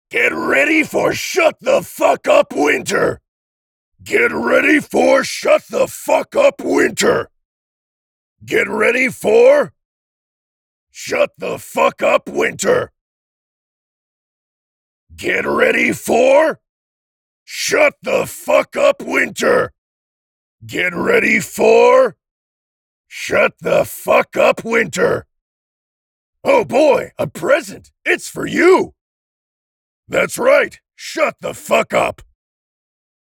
Get ready for Shut the Fuck Up Winter! Get ready for Shut the Fuck Up Winter! Get ready for Shut the Fuck Up Winter! Get ready for Shut the Fuck Up Winter! Get ready for Shut the Fuck Up Winter! Oh boy, a present! It's for you! That's right, shut the fuck up!